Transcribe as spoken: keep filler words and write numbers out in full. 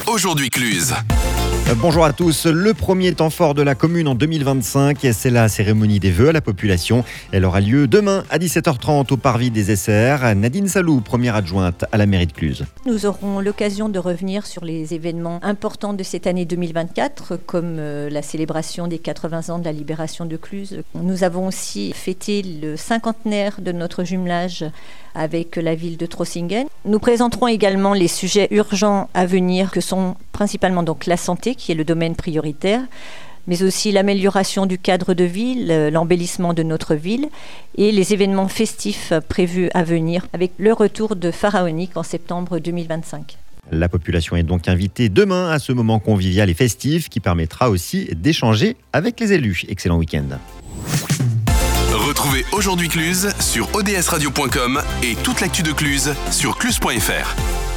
Aujourd'hui Cluse. Bonjour à tous. Le premier temps fort de la commune en deux mille vingt-cinq, c'est la cérémonie des vœux à la population. Elle aura lieu demain à dix-sept heures trente au parvis des S R. Nadine Salou, première adjointe à la mairie de Cluse. Nous aurons l'occasion de revenir sur les événements importants de cette année deux mille vingt-quatre, comme la célébration des quatre-vingts ans de la libération de Cluse. Nous avons aussi fêté le cinquantenaire de notre jumelage avec la ville de Trossingen. Nous présenterons également les sujets urgents à venir, que sont principalement donc la santé, qui est le domaine prioritaire, mais aussi l'amélioration du cadre de vie, l'embellissement de notre ville et les événements festifs prévus à venir, avec le retour de Pharaonique en septembre deux mille vingt-cinq. La population est donc invitée demain à ce moment convivial et festif qui permettra aussi d'échanger avec les élus. Excellent week-end. Retrouvez Aujourd'hui Cluse sur o d s radio point com et toute l'actu de Cluse sur cluse point f r.